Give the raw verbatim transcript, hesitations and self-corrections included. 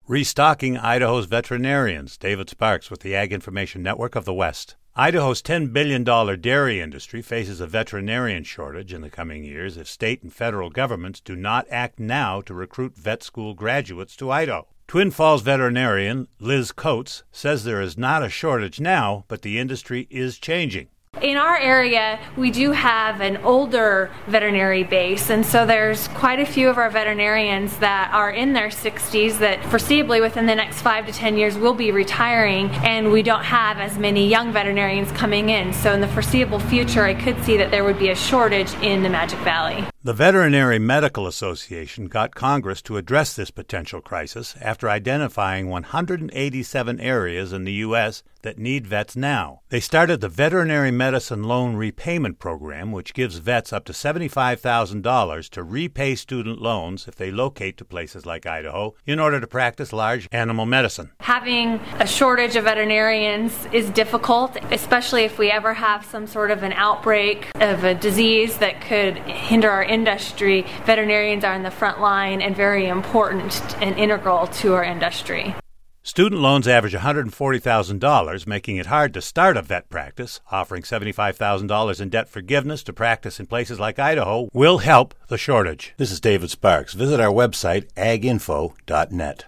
Restocking Idaho's veterinarians. David Sparks with the Ag Information Network of the West. Idaho's ten billion dollars dairy industry faces a veterinarian shortage in the coming years if state and federal governments do not act now to recruit vet school graduates to Idaho. Twin Falls veterinarian Liz Coates says there is not a shortage now, but the industry is changing. In our area, we do have an older veterinary base, and so there's quite a few of our veterinarians that are in their sixties that foreseeably within the next five to ten years will be retiring, and we don't have as many young veterinarians coming in. So in the foreseeable future, I could see that there would be a shortage in the Magic Valley. The Veterinary Medical Association got Congress to address this potential crisis after identifying one hundred eighty-seven areas in the U S that need vets now. They started the Veterinary Medicine Loan Repayment Program, which gives vets up to seventy-five thousand dollars to repay student loans if they locate to places like Idaho in order to practice large animal medicine. Having a shortage of veterinarians is difficult, especially if we ever have some sort of an outbreak of a disease that could hinder our industry. Veterinarians are in the front line and very important and integral to our industry. Student loans average one hundred forty thousand dollars, making it hard to start a vet practice. Offering seventy-five thousand dollars in debt forgiveness to practice in places like Idaho will help the shortage. This is David Sparks. Visit our website, ag info dot net.